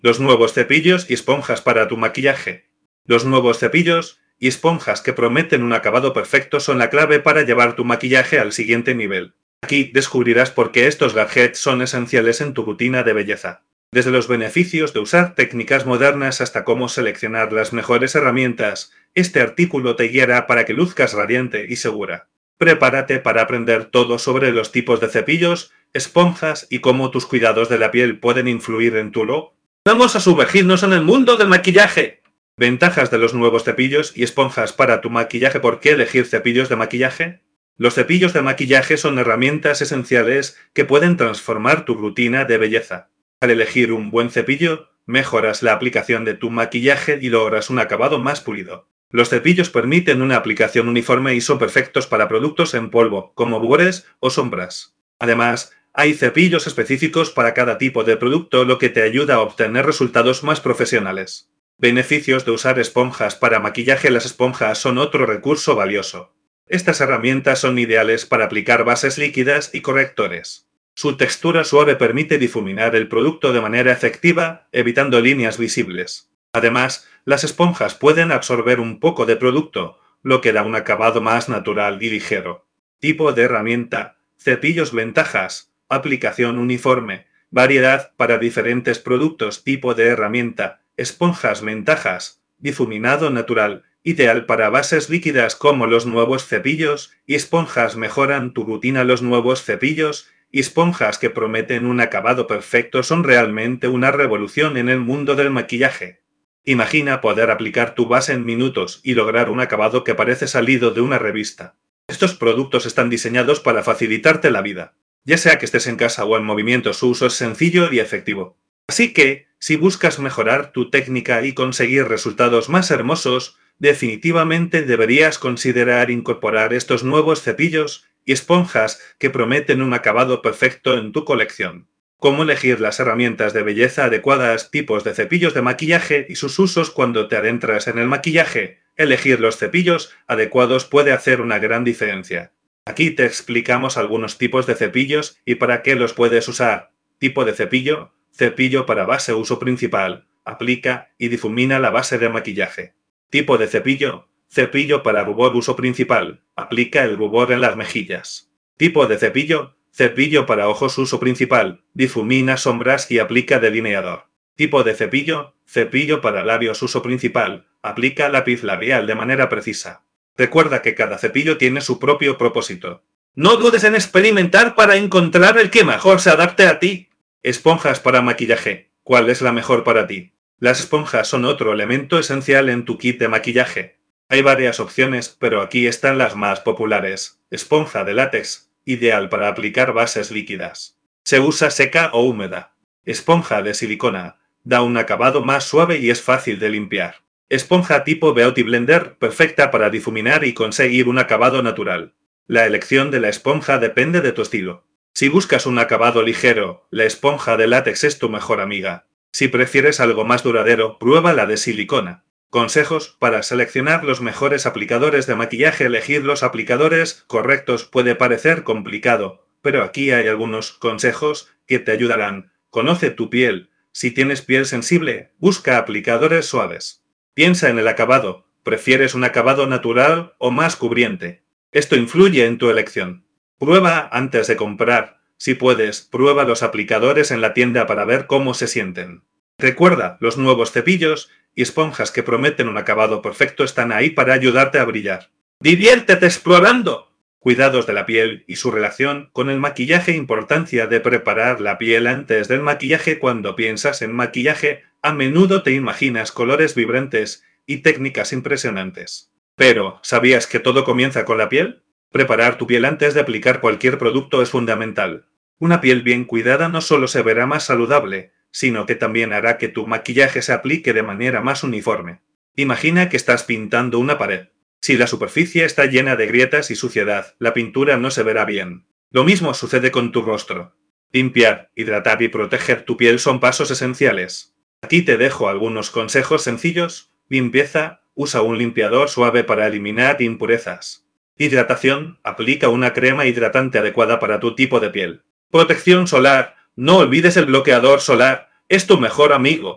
Los nuevos cepillos y esponjas para tu maquillaje. Los nuevos cepillos y esponjas que prometen un acabado perfecto son la clave para llevar tu maquillaje al siguiente nivel. Aquí descubrirás por qué estos gadgets son esenciales en tu rutina de belleza. Desde los beneficios de usar técnicas modernas hasta cómo seleccionar las mejores herramientas, este artículo te guiará para que luzcas radiante y segura. Prepárate para aprender todo sobre los tipos de cepillos, esponjas y cómo tus cuidados de la piel pueden influir en tu look. Vamos a sumergirnos en el mundo del maquillaje. Ventajas de los nuevos cepillos y esponjas para tu maquillaje. ¿Por qué elegir cepillos de maquillaje? Los cepillos de maquillaje son herramientas esenciales que pueden transformar tu rutina de belleza. Al elegir un buen cepillo, mejoras la aplicación de tu maquillaje y logras un acabado más pulido. Los cepillos permiten una aplicación uniforme y son perfectos para productos en polvo, como rubores o sombras. Además, hay cepillos específicos para cada tipo de producto, lo que te ayuda a obtener resultados más profesionales. Beneficios de usar esponjas para maquillaje. Las esponjas son otro recurso valioso. Estas herramientas son ideales para aplicar bases líquidas y correctores. Su textura suave permite difuminar el producto de manera efectiva, evitando líneas visibles. Además, las esponjas pueden absorber un poco de producto, lo que da un acabado más natural y ligero. Tipo de herramienta. Cepillos. Ventajas. Aplicación uniforme. Variedad para diferentes productos. Tipo de herramienta. Esponjas. Ventajas. Difuminado natural. Ideal para bases líquidas como los nuevos cepillos y esponjas mejoran tu rutina. Los nuevos cepillos y esponjas que prometen un acabado perfecto son realmente una revolución en el mundo del maquillaje. Imagina poder aplicar tu base en minutos y lograr un acabado que parece salido de una revista. Estos productos están diseñados para facilitarte la vida. Ya sea que estés en casa o en movimiento, su uso es sencillo y efectivo. Así que, si buscas mejorar tu técnica y conseguir resultados más hermosos, definitivamente deberías considerar incorporar estos nuevos cepillos y esponjas que prometen un acabado perfecto en tu colección. Cómo elegir las herramientas de belleza adecuadas, tipos de cepillos de maquillaje y sus usos cuando te adentras en el maquillaje. Elegir los cepillos adecuados puede hacer una gran diferencia. Aquí te explicamos algunos tipos de cepillos y para qué los puedes usar. Tipo de cepillo. Cepillo para base. Uso principal. Aplica y difumina la base de maquillaje. Tipo de cepillo. Cepillo para rubor. Uso principal. Aplica el rubor en las mejillas. Tipo de cepillo. Cepillo para ojos. Uso principal. Difumina sombras y aplica delineador. Tipo de cepillo. Cepillo para labios. Uso principal. Aplica lápiz labial de manera precisa. Recuerda que cada cepillo tiene su propio propósito. No dudes en experimentar para encontrar el que mejor se adapte a ti. Esponjas para maquillaje. ¿Cuál es la mejor para ti? Las esponjas son otro elemento esencial en tu kit de maquillaje. Hay varias opciones, pero aquí están las más populares. Esponja de látex, ideal para aplicar bases líquidas. Se usa seca o húmeda. Esponja de silicona, da un acabado más suave y es fácil de limpiar. Esponja tipo Beauty Blender, perfecta para difuminar y conseguir un acabado natural. La elección de la esponja depende de tu estilo. Si buscas un acabado ligero, la esponja de látex es tu mejor amiga. Si prefieres algo más duradero, prueba la de silicona. Consejos para seleccionar los mejores aplicadores de maquillaje. Elegir los aplicadores correctos puede parecer complicado, pero aquí hay algunos consejos que te ayudarán. Conoce tu piel. Si tienes piel sensible, busca aplicadores suaves. Piensa en el acabado. ¿Prefieres un acabado natural o más cubriente? Esto influye en tu elección. Prueba antes de comprar. Si puedes, prueba los aplicadores en la tienda para ver cómo se sienten. Recuerda, los nuevos cepillos y esponjas que prometen un acabado perfecto están ahí para ayudarte a brillar. ¡Diviértete explorando! Cuidados de la piel y su relación con el maquillaje. Importancia de preparar la piel antes del maquillaje. Cuando piensas en maquillaje, a menudo te imaginas colores vibrantes y técnicas impresionantes. Pero, ¿sabías que todo comienza con la piel? Preparar tu piel antes de aplicar cualquier producto es fundamental. Una piel bien cuidada no solo se verá más saludable, sino que también hará que tu maquillaje se aplique de manera más uniforme. Imagina que estás pintando una pared. Si la superficie está llena de grietas y suciedad, la pintura no se verá bien. Lo mismo sucede con tu rostro. Limpiar, hidratar y proteger tu piel son pasos esenciales. Aquí te dejo algunos consejos sencillos. Limpieza, usa un limpiador suave para eliminar impurezas. Hidratación, aplica una crema hidratante adecuada para tu tipo de piel. Protección solar, no olvides el bloqueador solar, es tu mejor amigo.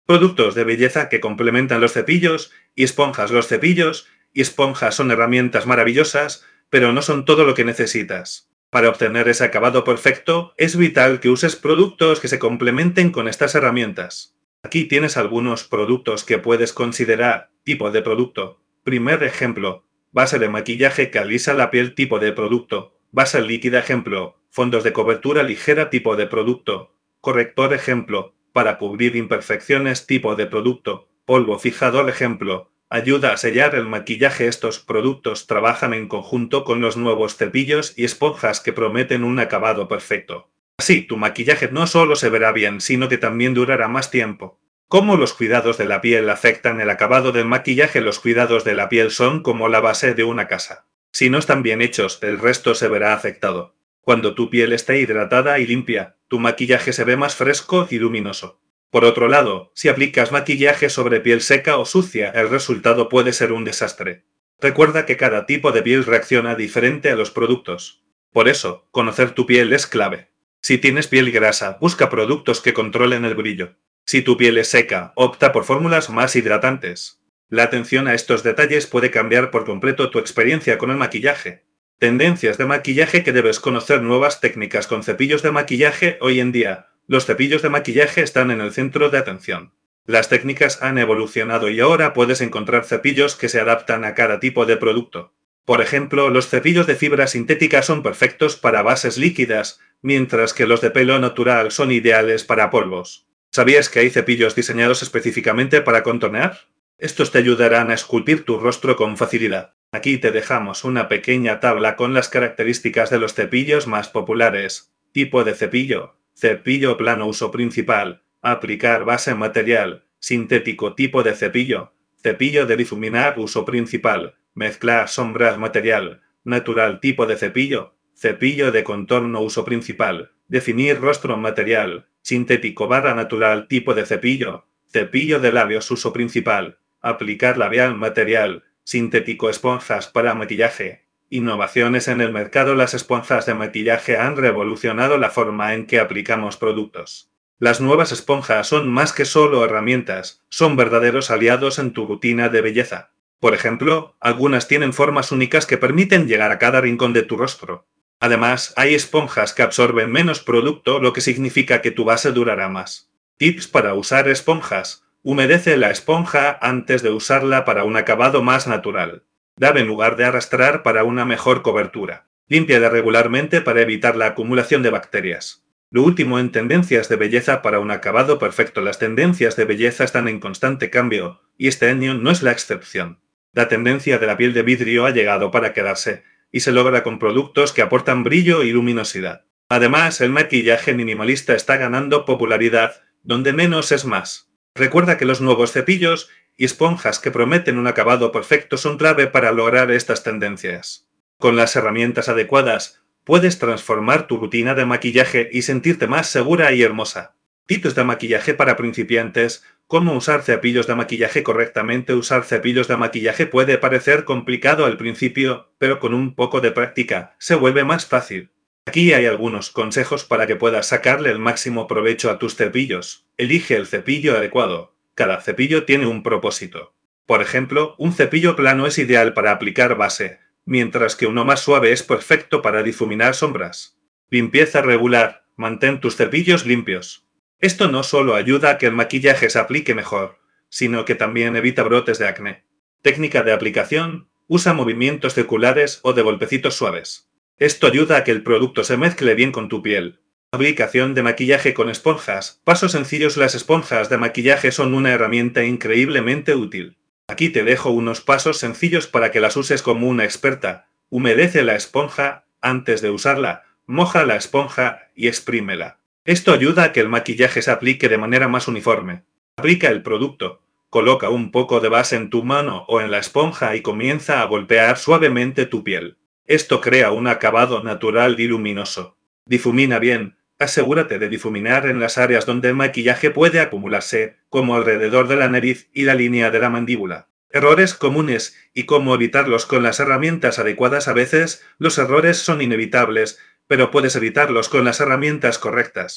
Productos de belleza que complementan los cepillos y esponjas. Los cepillos y esponjas son herramientas maravillosas, pero no son todo lo que necesitas. Para obtener ese acabado perfecto, es vital que uses productos que se complementen con estas herramientas. Aquí tienes algunos productos que puedes considerar. Tipo de producto. Primer ejemplo, base de maquillaje que alisa la piel. Tipo de producto. Base líquida. Ejemplo, fondos de cobertura ligera. Tipo de producto. Corrector. Ejemplo, para cubrir imperfecciones. Tipo de producto. Polvo fijador. Ejemplo, ayuda a sellar el maquillaje. Estos productos trabajan en conjunto con los nuevos cepillos y esponjas que prometen un acabado perfecto. Así, tu maquillaje no solo se verá bien, sino que también durará más tiempo. ¿Cómo los cuidados de la piel afectan el acabado del maquillaje? Los cuidados de la piel son como la base de una casa. Si no están bien hechos, el resto se verá afectado. Cuando tu piel esté hidratada y limpia, tu maquillaje se ve más fresco y luminoso. Por otro lado, si aplicas maquillaje sobre piel seca o sucia, el resultado puede ser un desastre. Recuerda que cada tipo de piel reacciona diferente a los productos. Por eso, conocer tu piel es clave. Si tienes piel grasa, busca productos que controlen el brillo. Si tu piel es seca, opta por fórmulas más hidratantes. La atención a estos detalles puede cambiar por completo tu experiencia con el maquillaje. Tendencias de maquillaje que debes conocer. Nuevas técnicas con cepillos de maquillaje. Hoy en día, los cepillos de maquillaje están en el centro de atención. Las técnicas han evolucionado y ahora puedes encontrar cepillos que se adaptan a cada tipo de producto. Por ejemplo, los cepillos de fibra sintética son perfectos para bases líquidas, mientras que los de pelo natural son ideales para polvos. ¿Sabías que hay cepillos diseñados específicamente para contornear? Estos te ayudarán a esculpir tu rostro con facilidad. Aquí te dejamos una pequeña tabla con las características de los cepillos más populares. Tipo de cepillo. Cepillo plano. Uso principal. Aplicar base material. Sintético. Tipo de cepillo. Cepillo de difuminar. Uso principal. Mezclar sombras. Material. Natural. Tipo de cepillo. Cepillo de contorno. Uso principal. Definir rostro. Material. Sintético. Natural. Tipo de cepillo. Cepillo de labios. Uso principal. Aplicar labial. Material. Sintético. Esponjas para maquillaje. Innovaciones en el mercado. Las esponjas de maquillaje han revolucionado la forma en que aplicamos productos. Las nuevas esponjas son más que solo herramientas, son verdaderos aliados en tu rutina de belleza. Por ejemplo, algunas tienen formas únicas que permiten llegar a cada rincón de tu rostro. Además, hay esponjas que absorben menos producto, lo que significa que tu base durará más. Tips para usar esponjas. Humedece la esponja antes de usarla para un acabado más natural. Dab en lugar de arrastrar para una mejor cobertura. Límpiala regularmente para evitar la acumulación de bacterias. Lo último en tendencias de belleza para un acabado perfecto. Las tendencias de belleza están en constante cambio, y este año no es la excepción. La tendencia de la piel de vidrio ha llegado para quedarse, y se logra con productos que aportan brillo y luminosidad. Además, el maquillaje minimalista está ganando popularidad, donde menos es más. Recuerda que los nuevos cepillos y esponjas que prometen un acabado perfecto son clave para lograr estas tendencias. Con las herramientas adecuadas, puedes transformar tu rutina de maquillaje y sentirte más segura y hermosa. Tips de maquillaje para principiantes. ¿Cómo usar cepillos de maquillaje correctamente? Usar cepillos de maquillaje puede parecer complicado al principio, pero con un poco de práctica se vuelve más fácil. Aquí hay algunos consejos para que puedas sacarle el máximo provecho a tus cepillos. Elige el cepillo adecuado. Cada cepillo tiene un propósito. Por ejemplo, un cepillo plano es ideal para aplicar base, mientras que uno más suave es perfecto para difuminar sombras. Limpieza regular. Mantén tus cepillos limpios. Esto no solo ayuda a que el maquillaje se aplique mejor, sino que también evita brotes de acné. Técnica de aplicación. Usa movimientos circulares o de golpecitos suaves. Esto ayuda a que el producto se mezcle bien con tu piel. Aplicación de maquillaje con esponjas. Pasos sencillos. Las esponjas de maquillaje son una herramienta increíblemente útil. Aquí te dejo unos pasos sencillos para que las uses como una experta. Humedece la esponja antes de usarla. Moja la esponja y exprímela. Esto ayuda a que el maquillaje se aplique de manera más uniforme. Aplica el producto. Coloca un poco de base en tu mano o en la esponja y comienza a golpear suavemente tu piel. Esto crea un acabado natural y luminoso. Difumina bien. Asegúrate de difuminar en las áreas donde el maquillaje puede acumularse, como alrededor de la nariz y la línea de la mandíbula. Errores comunes y cómo evitarlos con las herramientas adecuadas. A veces, los errores son inevitables, pero puedes evitarlos con las herramientas correctas.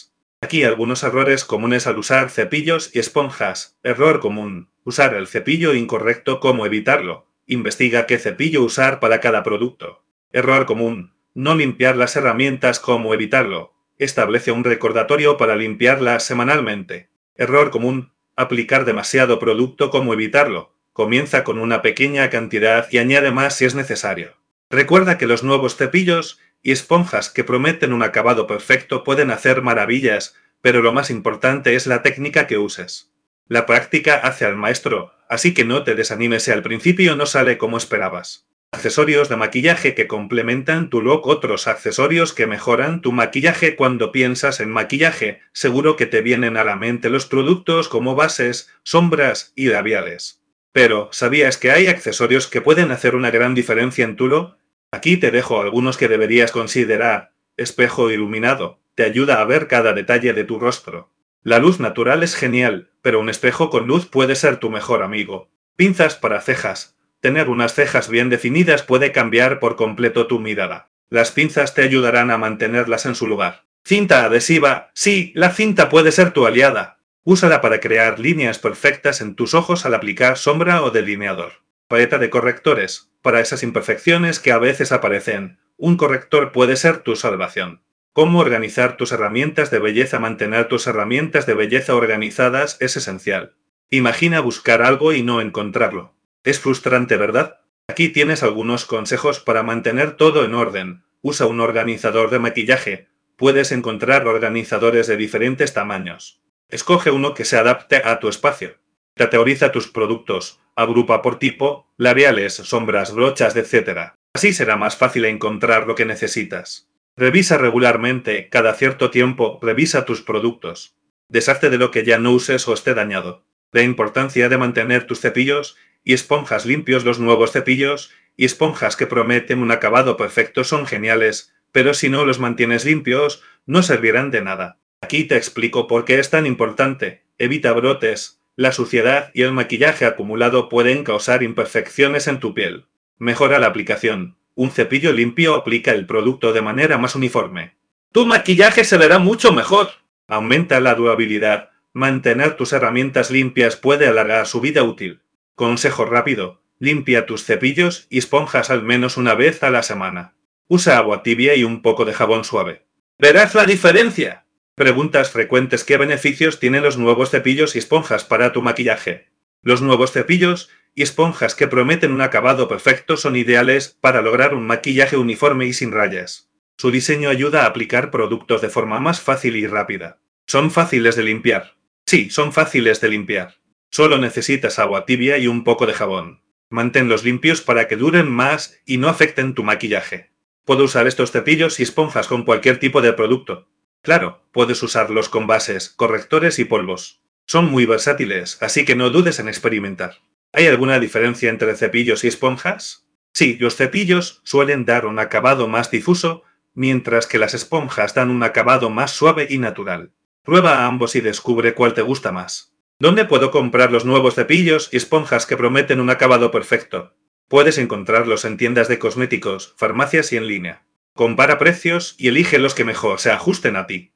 Aquí algunos errores comunes al usar cepillos y esponjas. Error común: usar el cepillo incorrecto. ¿Cómo evitarlo? Investiga qué cepillo usar para cada producto. Error común: no limpiar las herramientas. ¿Cómo evitarlo? Establece un recordatorio para limpiarlas semanalmente. Error común: aplicar demasiado producto. ¿Cómo evitarlo? Comienza con una pequeña cantidad y añade más si es necesario. Recuerda que los nuevos cepillos y esponjas que prometen un acabado perfecto pueden hacer maravillas, pero lo más importante es la técnica que uses. La práctica hace al maestro, así que no te desanimes si al principio no sale como esperabas. Accesorios de maquillaje que complementan tu look. Otros accesorios que mejoran tu maquillaje. Cuando piensas en maquillaje, seguro que te vienen a la mente los productos como bases, sombras y labiales. Pero, ¿sabías que hay accesorios que pueden hacer una gran diferencia en tu look? Aquí te dejo algunos que deberías considerar. Espejo iluminado. Te ayuda a ver cada detalle de tu rostro. La luz natural es genial, pero un espejo con luz puede ser tu mejor amigo. Pinzas para cejas. Tener unas cejas bien definidas puede cambiar por completo tu mirada. Las pinzas te ayudarán a mantenerlas en su lugar. Cinta adhesiva. Sí, la cinta puede ser tu aliada. Úsala para crear líneas perfectas en tus ojos al aplicar sombra o delineador. Paleta de correctores. Para esas imperfecciones que a veces aparecen, un corrector puede ser tu salvación. ¿Cómo organizar tus herramientas de belleza? Mantener tus herramientas de belleza organizadas es esencial. Imagina buscar algo y no encontrarlo. Es frustrante, ¿verdad? Aquí tienes algunos consejos para mantener todo en orden. Usa un organizador de maquillaje. Puedes encontrar organizadores de diferentes tamaños. Escoge uno que se adapte a tu espacio. Categoriza tus productos. Agrupa por tipo, labiales, sombras, brochas, etc. Así será más fácil encontrar lo que necesitas. Revisa regularmente. Cada cierto tiempo, revisa tus productos. Deshazte de lo que ya no uses o esté dañado. La importancia de mantener tus cepillos y esponjas limpios. Los nuevos cepillos y esponjas que prometen un acabado perfecto son geniales, pero si no los mantienes limpios, no servirán de nada. Aquí te explico por qué es tan importante. Evita brotes. La suciedad y el maquillaje acumulado pueden causar imperfecciones en tu piel. Mejora la aplicación. Un cepillo limpio aplica el producto de manera más uniforme. Tu maquillaje se verá mucho mejor. Aumenta la durabilidad. Mantener tus herramientas limpias puede alargar su vida útil. Consejo rápido: limpia tus cepillos y esponjas al menos una vez a la semana. Usa agua tibia y un poco de jabón suave. ¡Verás la diferencia! Preguntas frecuentes: ¿qué beneficios tienen los nuevos cepillos y esponjas para tu maquillaje? Los nuevos cepillos y esponjas que prometen un acabado perfecto son ideales para lograr un maquillaje uniforme y sin rayas. Su diseño ayuda a aplicar productos de forma más fácil y rápida. Son fáciles de limpiar. Sí, son fáciles de limpiar. Solo necesitas agua tibia y un poco de jabón. Manténlos limpios para que duren más y no afecten tu maquillaje. Puedo usar estos cepillos y esponjas con cualquier tipo de producto. Claro, puedes usarlos con bases, correctores y polvos. Son muy versátiles, así que no dudes en experimentar. ¿Hay alguna diferencia entre cepillos y esponjas? Sí, los cepillos suelen dar un acabado más difuso, mientras que las esponjas dan un acabado más suave y natural. Prueba ambos y descubre cuál te gusta más. ¿Dónde puedo comprar los nuevos cepillos y esponjas que prometen un acabado perfecto? Puedes encontrarlos en tiendas de cosméticos, farmacias y en línea. Compara precios y elige los que mejor se ajusten a ti.